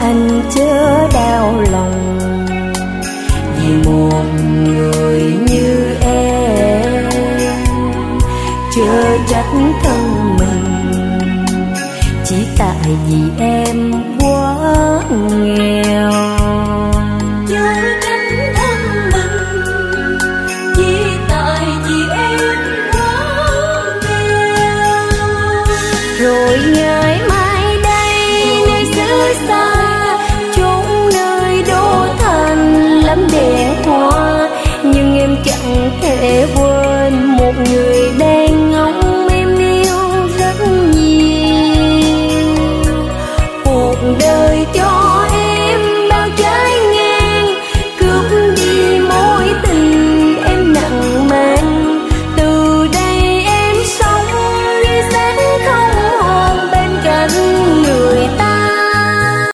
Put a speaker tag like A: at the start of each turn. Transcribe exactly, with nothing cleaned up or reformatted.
A: anh chớ đau lòng vì một người như em. Chớ trách thân mình chỉ tại vì em quá nghèo.
B: Chớ trách thân mình chỉ tại vì em quá nghèo.
A: Rồi ngày mai đây nơi xứ xa, chốn nơi đô thành lắm đèn hoa, nhưng em chẳng thể quên một người đang ngóng em yêu rất nhiều. Cuộc đời cho